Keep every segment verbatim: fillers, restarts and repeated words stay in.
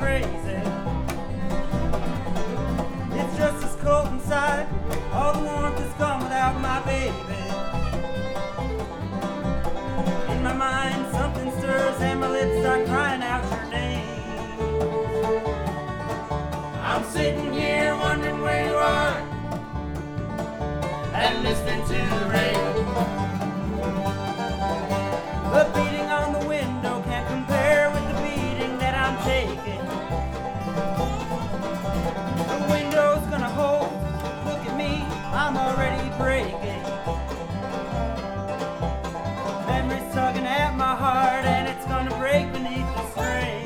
crazy. It's just as cold inside. All the warmth is gone without my baby. In my mind, something stirs and my lips start crying out your name. I'm sitting here wondering where you are and listening to the rain. The beating on the window can't compare with the beating that I'm taking. The window's gonna hold. Look at me, I'm already breaking. Memory's tugging at my heart and it's gonna break beneath the strain.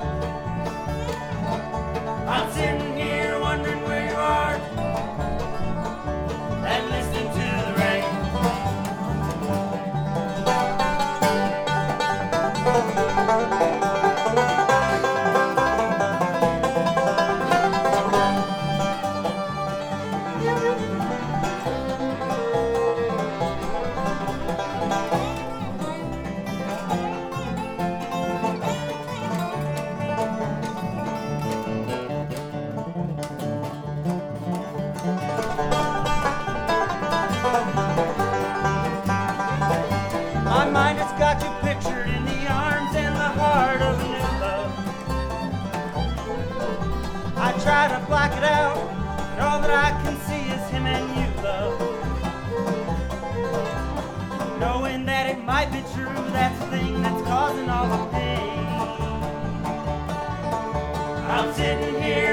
I'm sitting here wondering where you are and listening to the rain. My mind has got you pictured in the arms and the heart of a new love. I try to black it out, but all that I can see is him and you, love. Knowing that it might be true, that's the thing that's causing all the pain. I'm sitting here